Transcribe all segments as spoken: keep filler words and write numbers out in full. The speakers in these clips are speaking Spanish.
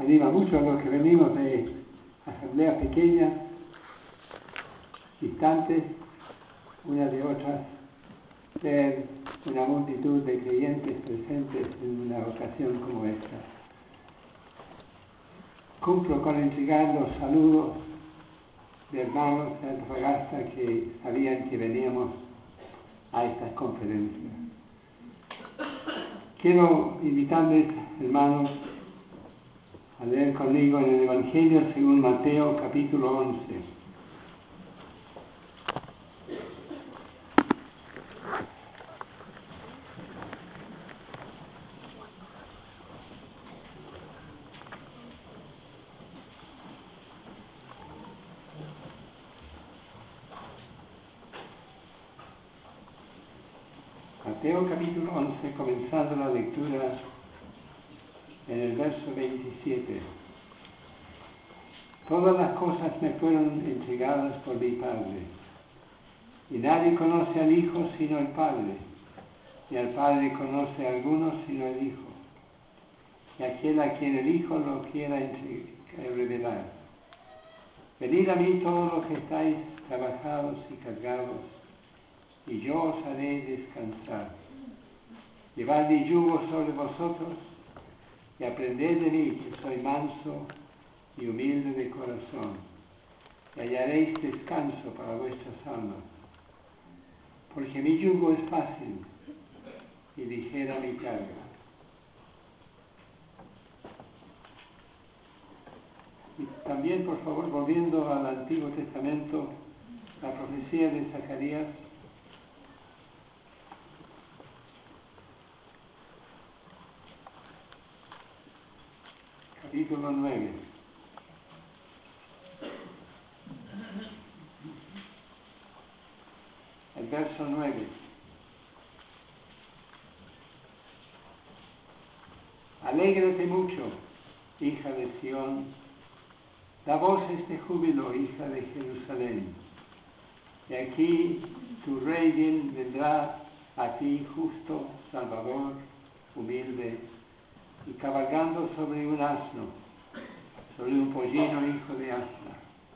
anima mucho a los que venimos de asambleas pequeñas, distantes, unas de otras, ver una multitud de creyentes presentes en una ocasión como esta. Cumplo con entregar los saludos de hermanos de Antofagasta que sabían que veníamos a estas conferencias. Quiero invitarles, hermanos, a leer conmigo en el Evangelio según Mateo, capítulo once. Mateo capítulo once, comenzando la lectura en el verso veintisiete. Todas las cosas me fueron entregadas por mi Padre, y nadie conoce al Hijo sino el Padre, y al Padre conoce a algunos sino el Hijo, y aquel a quien el Hijo lo quiera revelar. Venid a mí todos los que estáis trabajados y cargados, y yo os haré descansar. Llevad mi yugo sobre vosotros y aprended de mí, que soy manso y humilde de corazón, y hallaréis descanso para vuestras almas. Porque mi yugo es fácil y ligera mi carga. Y también, por favor, volviendo al Antiguo Testamento, la profecía de Zacarías, capítulo nueve. El verso nueve. Alégrate mucho, hija de Sión, da voces de júbilo, hija de Jerusalén. Y aquí tu rey vendrá a ti justo, salvador, humilde, y cabalgando sobre un asno, sobre un pollino hijo de asna.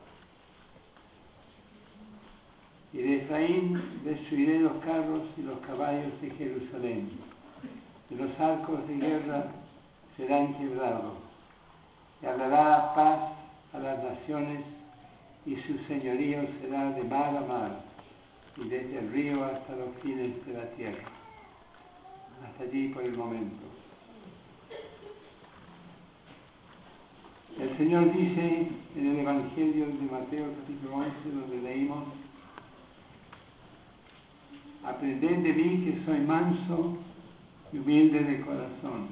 Y de Efraín destruiré los carros y los caballos de Jerusalén, y los arcos de guerra serán quebrados, y hablará paz a las naciones, y su señorío será de mar a mar, y desde el río hasta los fines de la tierra. Hasta allí por el momento. El Señor dice en el Evangelio de Mateo capítulo once, donde leímos: aprended de mí, que soy manso y humilde de corazón,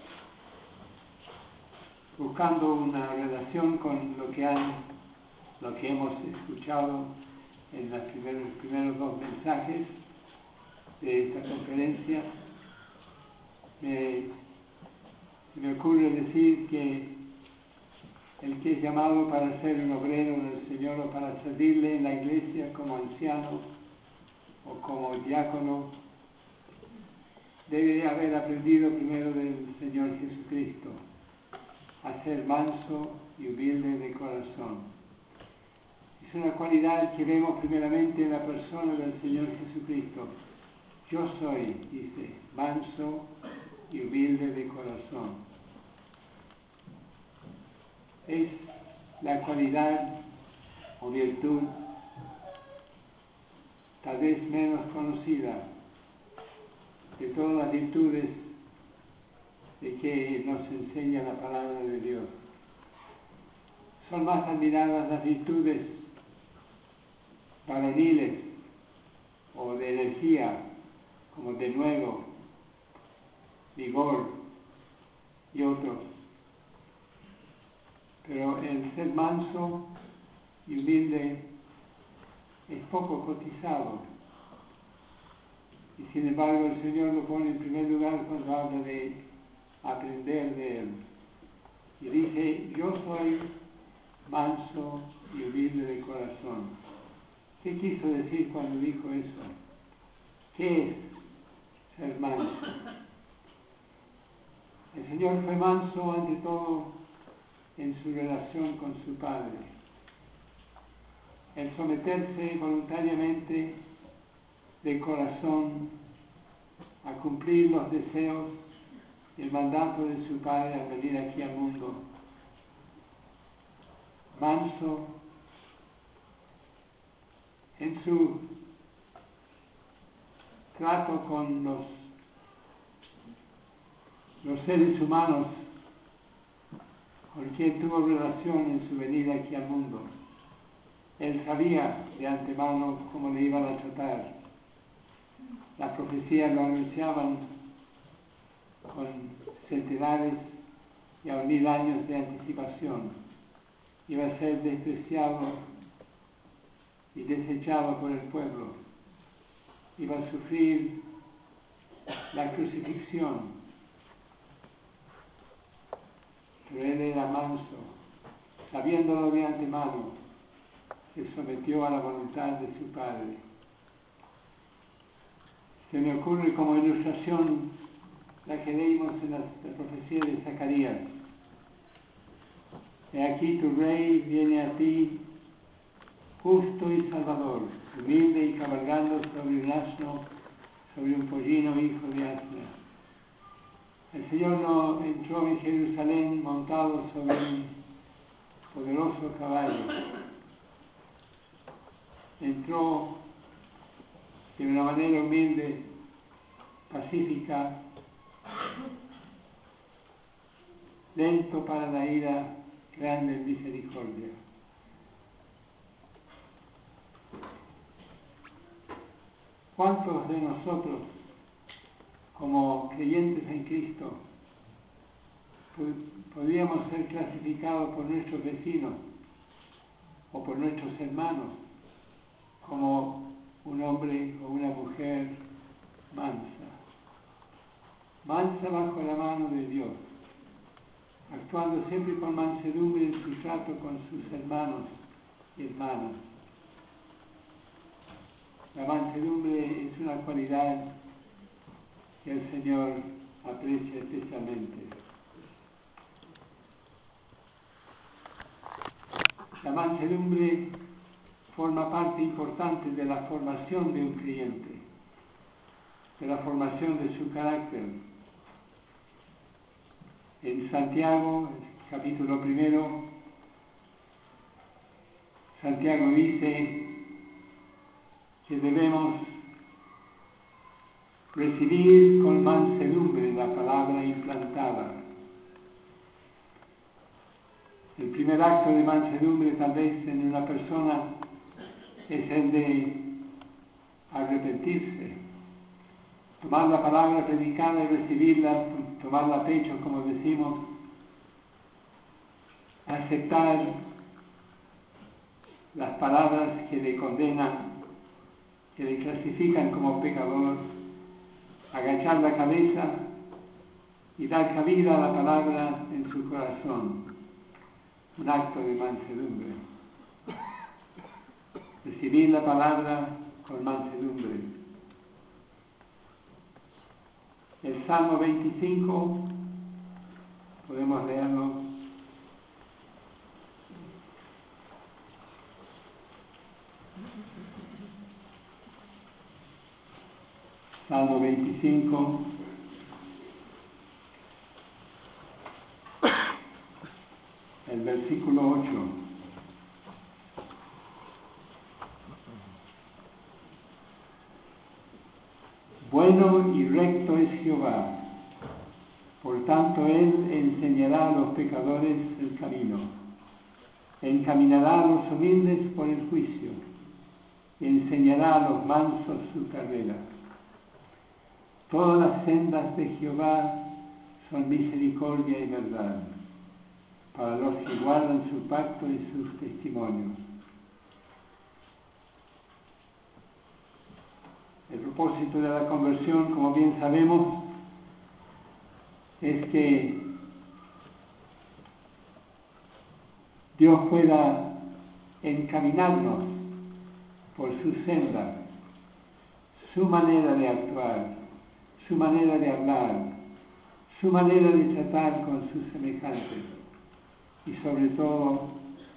buscando una relación con lo que, han, lo que hemos escuchado en los primeros, primeros dos mensajes de esta conferencia. Me, me ocurre decir que el que es llamado para ser un obrero del Señor o para servirle en la iglesia como anciano o como diácono, debe haber aprendido primero del Señor Jesucristo a ser manso y humilde de corazón. Es una cualidad que vemos primeramente en la persona del Señor Jesucristo. Yo soy, dice, manso y humilde de corazón. Es la cualidad o virtud tal vez menos conocida de todas las virtudes de que nos enseña la palabra de Dios. Son más admiradas las virtudes varoniles o de energía, como de nuevo, vigor y otros. Pero el ser manso y humilde es poco cotizado. Y sin embargo el Señor lo pone en primer lugar cuando habla de aprender de Él. Y dice: yo soy manso y humilde de corazón. ¿Qué quiso decir cuando dijo eso? ¿Qué es ser manso? El Señor fue manso ante todo en su relación con su Padre. El someterse voluntariamente de corazón a cumplir los deseos y el mandato de su Padre al venir aquí al mundo. Manso en su trato con los, los seres humanos con quien tuvo relación en su venida aquí al mundo. Él sabía de antemano cómo le iban a tratar. Las profecías lo anunciaban con centenares y aún mil años de anticipación. Iba a ser despreciado y desechado por el pueblo. Iba a sufrir la crucifixión. Pero él era manso, sabiéndolo de antemano, se sometió a la voluntad de su Padre. Se me ocurre como ilustración la que leímos en la, la profecía de Zacarías. He aquí tu rey viene a ti, justo y salvador, humilde y cabalgando sobre un asno, sobre un pollino hijo de asna. El Señor no entró en Jerusalén montado sobre un poderoso caballo. Entró de una manera humilde, pacífica, lento para la ira, grande en misericordia. ¿Cuántos de nosotros, como creyentes en Cristo, podríamos ser clasificados por nuestros vecinos o por nuestros hermanos como un hombre o una mujer mansa? Mansa bajo la mano de Dios, actuando siempre con mansedumbre en su trato con sus hermanos y hermanas. La mansedumbre es una cualidad que el Señor aprecia especialmente. La mansedumbre forma parte importante de la formación de un creyente, de la formación de su carácter. En Santiago, capítulo primero, Santiago dice que debemos recibir con mansedumbre la palabra implantada. El primer acto de mansedumbre tal vez en una persona es el de arrepentirse, tomar la palabra predicada y recibirla, tomarla a pecho, como decimos, aceptar las palabras que le condenan, que le clasifican como pecador, agachar la cabeza y dar cabida a la palabra en su corazón. Un acto de mansedumbre. Recibir la palabra con mansedumbre. El Salmo veinticinco, podemos leerlo. Salmo veinticinco. El versículo ocho. Bueno y recto es Jehová, por tanto Él enseñará a los pecadores el camino, encaminará a los humildes por el juicio, y enseñará a los mansos su carrera. Todas las sendas de Jehová son misericordia y verdad, para los que guardan su pacto y sus testimonios. El propósito de la conversión, como bien sabemos, es que Dios pueda encaminarnos por su senda, su manera de actuar, su manera de hablar, su manera de tratar con sus semejantes. y sobre todo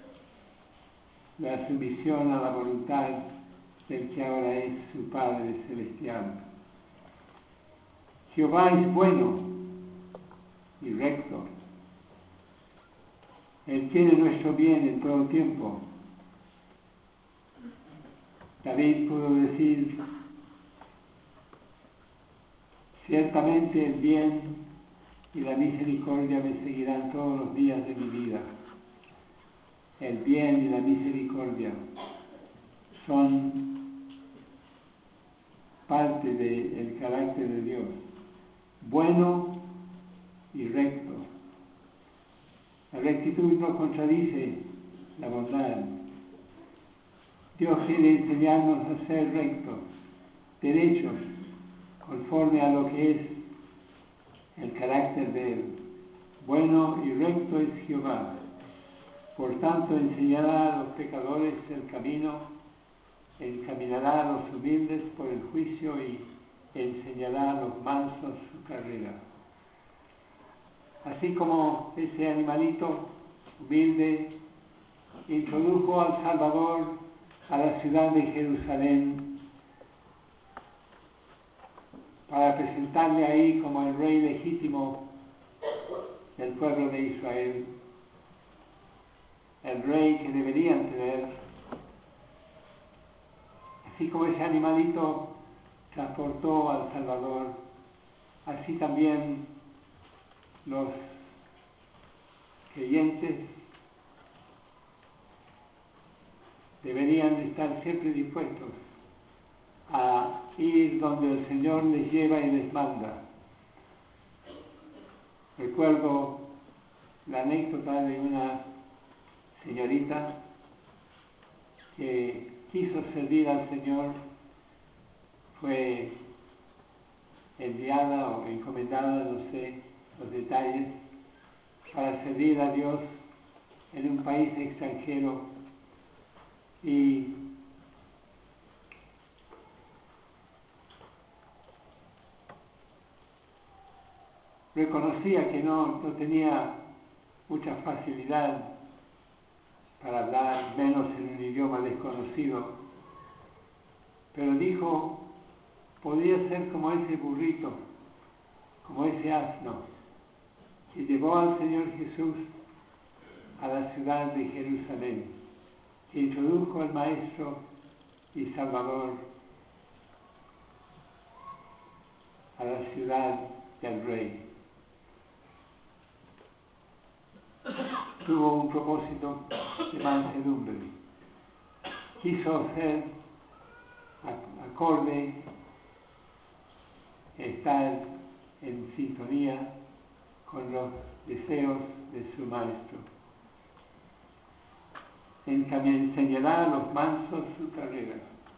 la sumisión a la voluntad del que ahora es su Padre Celestial. Jehová es bueno y recto. Él quiere nuestro bien en todo tiempo. David pudo decir, ciertamente el bien y la misericordia me seguirán todos los días de mi vida. El bien y la misericordia son parte del carácter de Dios, bueno y recto. La rectitud no contradice la bondad. Dios quiere enseñarnos a ser rectos, derechos, conforme a lo que es el carácter de Él. Bueno y recto es Jehová. Por tanto, enseñará a los pecadores el camino, encaminará a los humildes por el juicio y enseñará a los mansos su carrera. Así como ese animalito humilde introdujo al Salvador a la ciudad de Jerusalén para presentarle ahí como el rey legítimo del pueblo de Israel, el rey que deberían tener. Así como ese animalito transportó al Salvador, así también los creyentes deberían estar siempre dispuestos a ir donde el Señor les lleva y les manda. Recuerdo la anécdota de una señorita que quiso servir al Señor, fue enviada o encomendada, no sé los detalles, para servir a Dios en un país extranjero, y reconocía que no, no tenía mucha facilidad para hablar, menos en un idioma desconocido, pero dijo, podía ser como ese burrito, como ese asno, que llevó al Señor Jesús a la ciudad de Jerusalén, que introdujo al Maestro y Salvador a la ciudad del Rey. Tuvo un propósito de mansedumbre. Quiso ser acorde, estar en sintonía con los deseos de su Maestro. Enseñará a los mansos su carrera.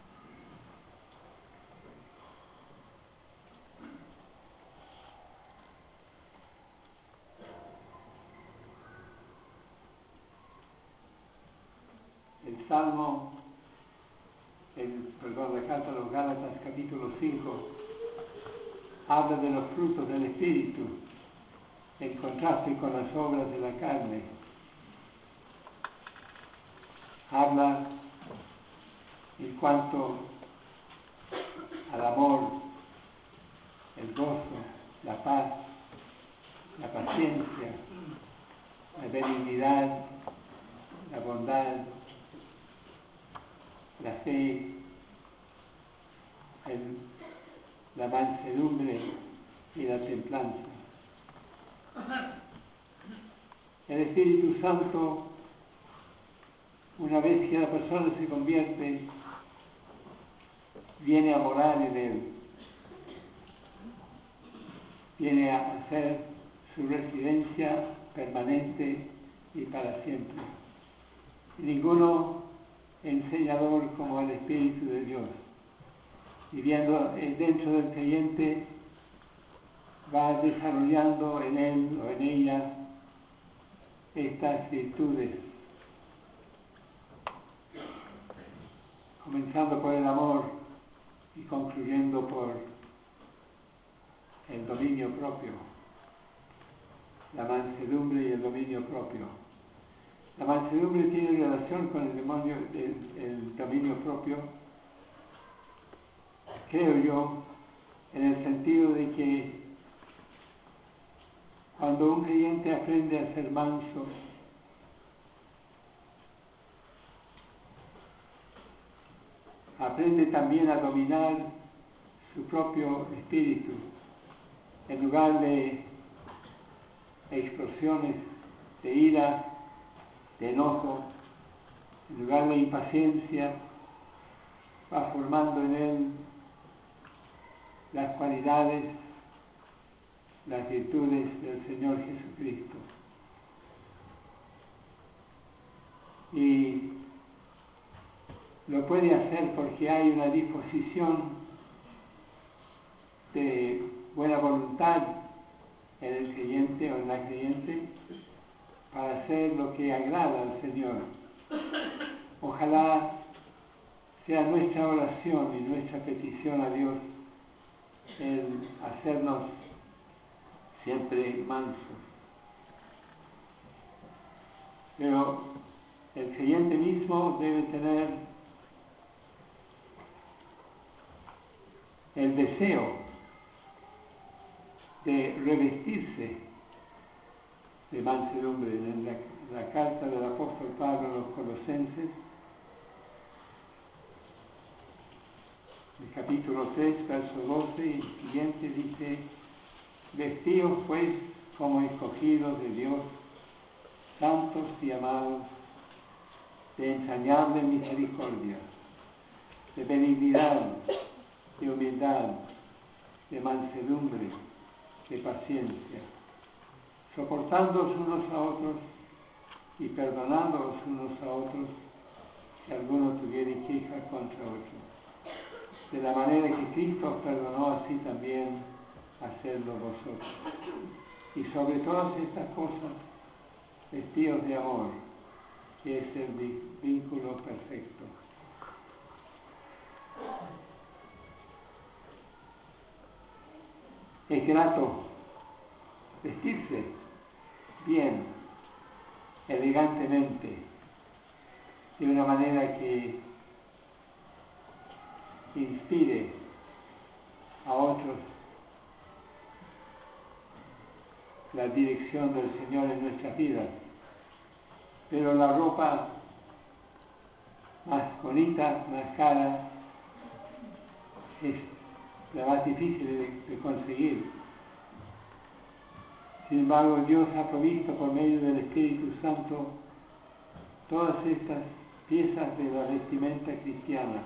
El Salmo, el, perdón, la carta a los Gálatas, capítulo cinco, habla de los frutos del Espíritu en contraste con las obras de la carne. Habla en cuanto al amor, el gozo, la paz, la paciencia, la benignidad, la bondad, la fe, el, la mansedumbre y la templanza. El Espíritu Santo, una vez que la persona se convierte, viene a morar en él, viene a hacer su residencia permanente y para siempre. Y ninguno enseñador como el Espíritu de Dios, viviendo dentro del creyente, va desarrollando en él o en ella estas virtudes, comenzando por el amor y concluyendo por el dominio propio, la mansedumbre y el dominio propio. La mansedumbre tiene relación con el, demonio, el, el dominio propio, creo yo, en el sentido de que cuando un creyente aprende a ser manso, aprende también a dominar su propio espíritu, en lugar de explosiones de ira, de enojo, en lugar de impaciencia, va formando en él las cualidades, las virtudes del Señor Jesucristo. Y lo puede hacer porque hay una disposición de buena voluntad en el creyente o en la creyente para hacer lo que agrada al Señor. Ojalá sea nuestra oración y nuestra petición a Dios el hacernos siempre mansos. Pero el creyente mismo debe tener el deseo de revestirse de mansedumbre. En la, la carta del apóstol Pablo a los Colosenses, el capítulo tres, verso doce y siguiente, dice: vestíos pues como escogidos de Dios, santos y amados, de entrañable misericordia, de benignidad, de humildad, de mansedumbre, de paciencia, soportándoos unos a otros y perdonándoos unos a otros si alguno tuviere queja contra otro. De la manera que Cristo os perdonó, así también hacedlo vosotros. Y sobre todas estas cosas, vestíos de amor, que es el vínculo perfecto. Es grato vestirse bien, elegantemente, de una manera que inspire a otros la dirección del Señor en nuestras vidas. Pero la ropa más bonita, más cara, es la más difícil de, de conseguir. Sin embargo, Dios ha provisto por medio del Espíritu Santo todas estas piezas de la vestimenta cristiana.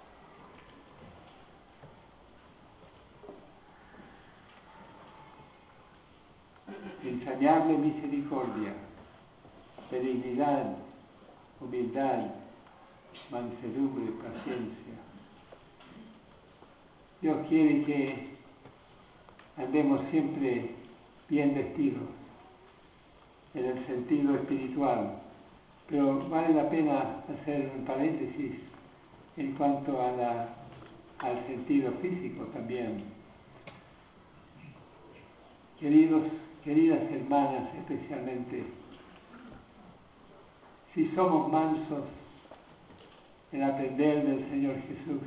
Entrañable misericordia, benignidad, humildad, mansedumbre, paciencia. Dios quiere que andemos siempre bien vestidos en el sentido espiritual, pero vale la pena hacer un paréntesis en cuanto a la, al sentido físico también. Queridos, queridas hermanas especialmente, si somos mansos en aprender del Señor Jesús,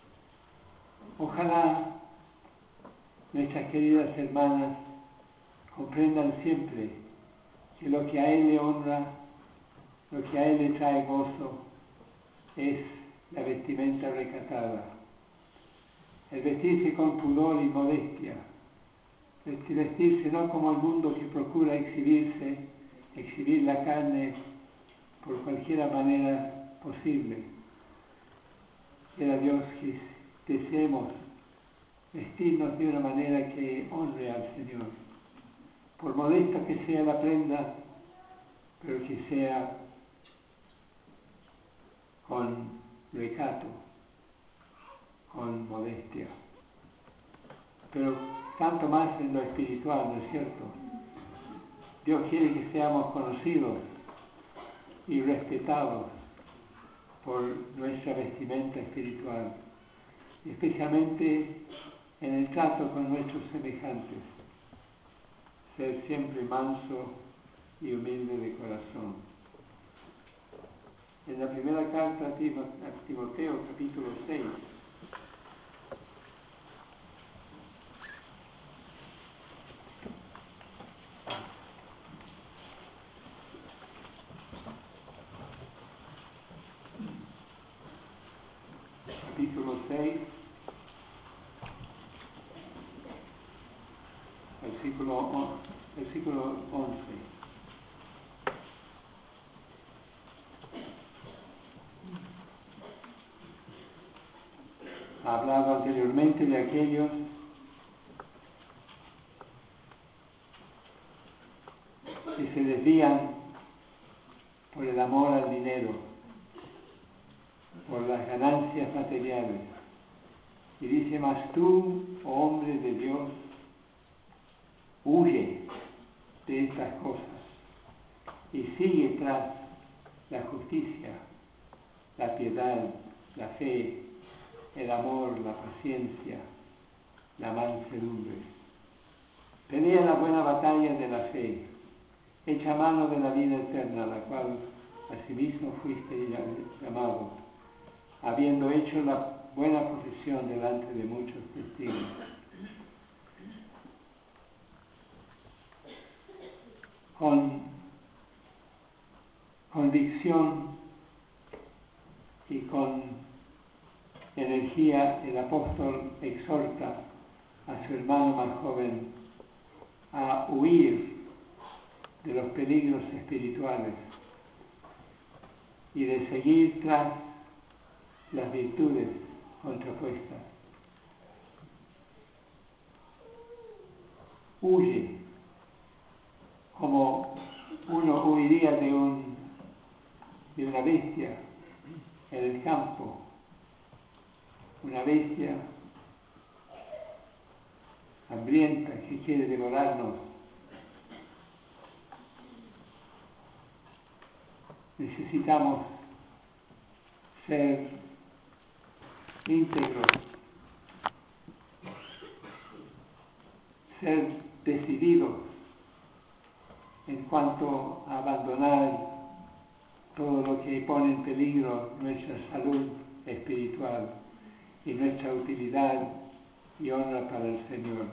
ojalá nuestras queridas hermanas comprendan siempre que lo que a Él le honra, lo que a Él le trae gozo, es la vestimenta recatada. El vestirse con pudor y modestia, vestirse no como el mundo que procura exhibirse, exhibir la carne por cualquier manera posible. Quiera Dios que deseemos vestirnos de una manera que honre al Señor, por modesta que sea la prenda, pero que sea con recato, con modestia. Pero tanto más en lo espiritual, ¿no es cierto? Dios quiere que seamos conocidos y respetados por nuestra vestimenta espiritual, especialmente en el trato con nuestros semejantes, ser siempre manso y humilde de corazón. En la primera carta a Timoteo, capítulo seis, capítulo seis, versículo, versículo once. Ha hablado anteriormente de aquellos que se desvían por el amor al dinero, por las ganancias materiales. Y dice, mas tú, oh hombre de Dios, huye de estas cosas y sigue tras la justicia, la piedad, la fe, el amor, la paciencia, la mansedumbre. Pelea la buena batalla de la fe, echa mano de la vida eterna, la cual asimismo fuiste llamado, habiendo hecho la buena profesión delante de muchos testigos. Con convicción y con energía, el apóstol exhorta a su hermano más joven a huir de los peligros espirituales y de seguir tras las virtudes contrapuestas. Huye, como uno huiría de, un, de una bestia en el campo, una bestia hambrienta que quiere devorarnos. Necesitamos ser íntegros, ser decididos en cuanto a abandonar todo lo que pone en peligro nuestra salud espiritual y nuestra utilidad y honra para el Señor.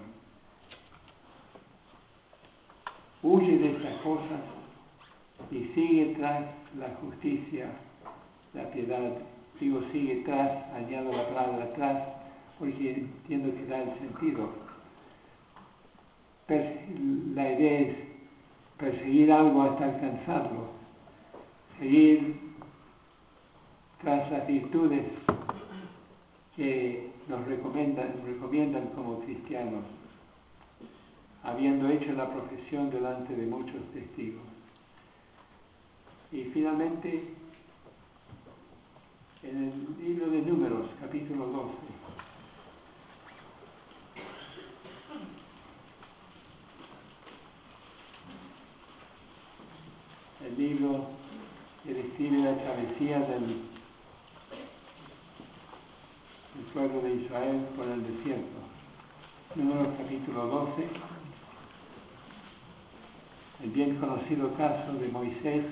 Huye de estas cosas y sigue tras la justicia, la piedad. Digo, sigue tras, añado la palabra tras, porque entiendo que da el sentido. La idea es perseguir algo hasta alcanzarlo, seguir tras las virtudes que nos recomiendan, recomiendan como cristianos, habiendo hecho la profesión delante de muchos testigos. Y finalmente, en el libro de Números, capítulo doce, el libro que describe la travesía del, del pueblo de Israel por el desierto. Números capítulo doce, el bien conocido caso de Moisés.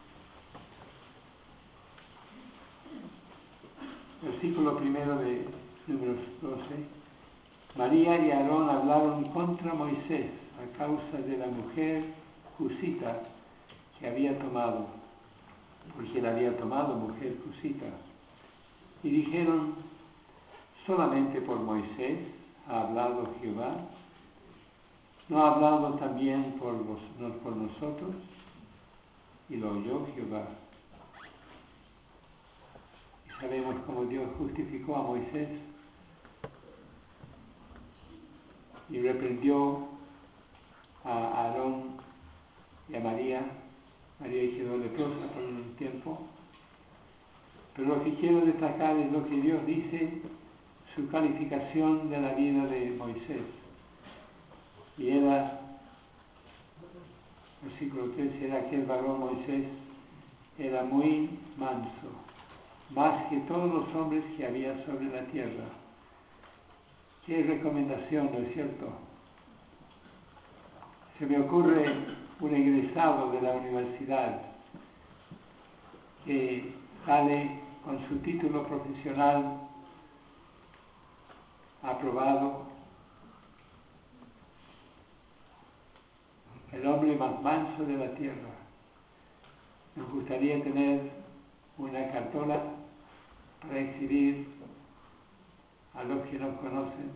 Versículo primero de Números doce. María y Aarón hablaron contra Moisés a causa de la mujer cusita que había tomado, porque él había tomado mujer cusita. Y dijeron, solamente por Moisés ha hablado Jehová, ¿no ha hablado también por, vos, no, por nosotros? Y lo oyó Jehová. Y sabemos cómo Dios justificó a Moisés y reprendió a Aarón y a María. María quedó leprosa por un tiempo. Pero lo que quiero destacar es lo que Dios dice, su calificación de la vida de Moisés. Y era, versículo trece, era aquel varón Moisés, era muy manso, más que todos los hombres que había sobre la tierra. Qué recomendación, ¿no es cierto? Se me ocurre un egresado de la universidad que sale con su título profesional aprobado, el hombre más manso de la tierra. Nos gustaría tener una cartola para exhibir a los que nos conocen.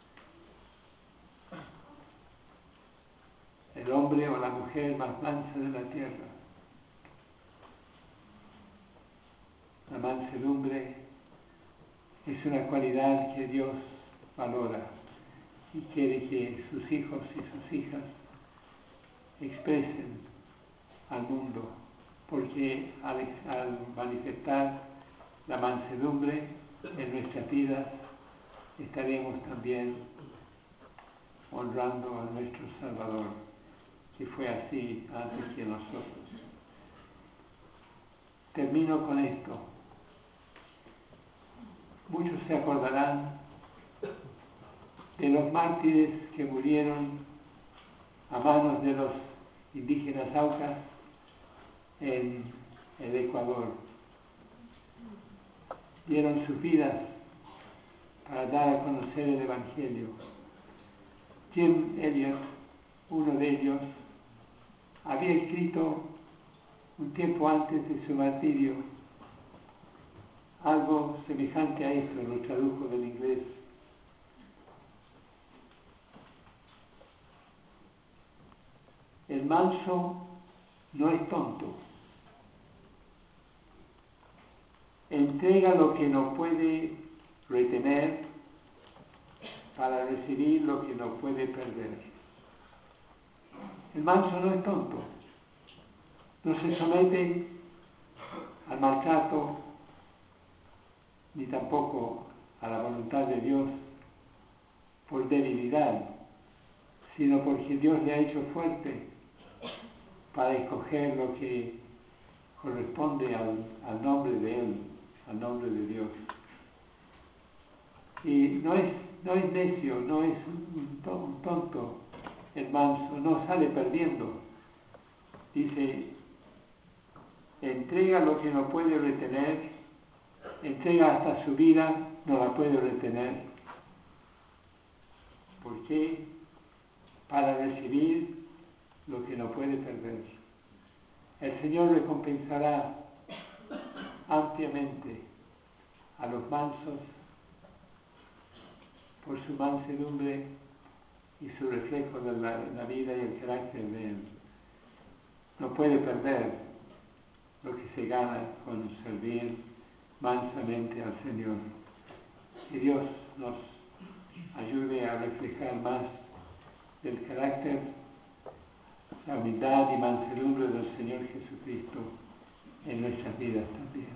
El hombre o la mujer más mansa de la tierra. La mansedumbre es una cualidad que Dios valora y quiere que sus hijos y sus hijas expresen al mundo, porque al, al manifestar la mansedumbre en nuestras vidas estaremos también honrando a nuestro Salvador, que fue así antes que nosotros. Termino con esto. Muchos se acordarán de los mártires que murieron a manos de los indígenas Aucas en el Ecuador. Dieron sus vidas para dar a conocer el Evangelio. Jim Elliot, uno de ellos, había escrito un tiempo antes de su martirio algo semejante a esto, lo tradujo del inglés. El manso no es tonto. Entrega lo que no puede retener para recibir lo que no puede perder. El manso no es tonto. No se somete al maltrato ni tampoco a la voluntad de Dios por debilidad, sino porque Dios le ha hecho fuerte para escoger lo que corresponde al, al nombre de Él, al nombre de Dios. Y no es, no es necio, no es un, un tonto el manso, no sale perdiendo. Dice, entrega lo que no puede retener, entrega hasta su vida, no la puede retener. ¿Por qué? Para recibir lo que no puede perder. El Señor recompensará ampliamente a los mansos por su mansedumbre y su reflejo de la, la vida y el carácter de Él. No puede perder lo que se gana con servir mansamente al Señor. Que Dios nos ayude a reflejar más del carácter, la humildad y mansedumbre del Señor Jesucristo en nuestras vidas también.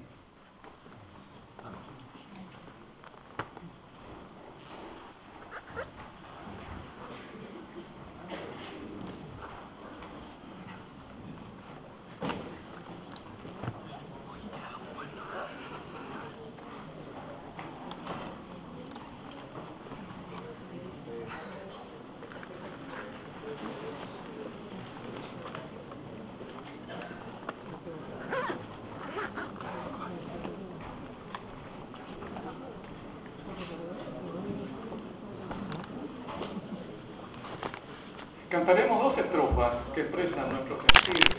Cantaremos dos estrofas que expresan nuestro sentir